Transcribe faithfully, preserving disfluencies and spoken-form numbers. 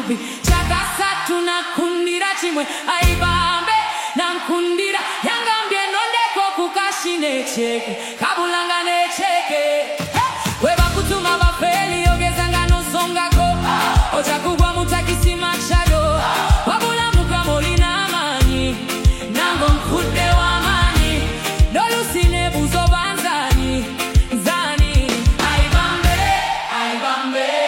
mubi chakasatu nakundira chimwe aibambe nankundira yangambye nondeko kukashine cheke kabulanga necheke weba kutuma bafeli ogeza ngano songako oja kugwa mutakisi machado wabula mukamolina amani nango mkude wa amani dolusine buzo banzani zani aibambe aibambe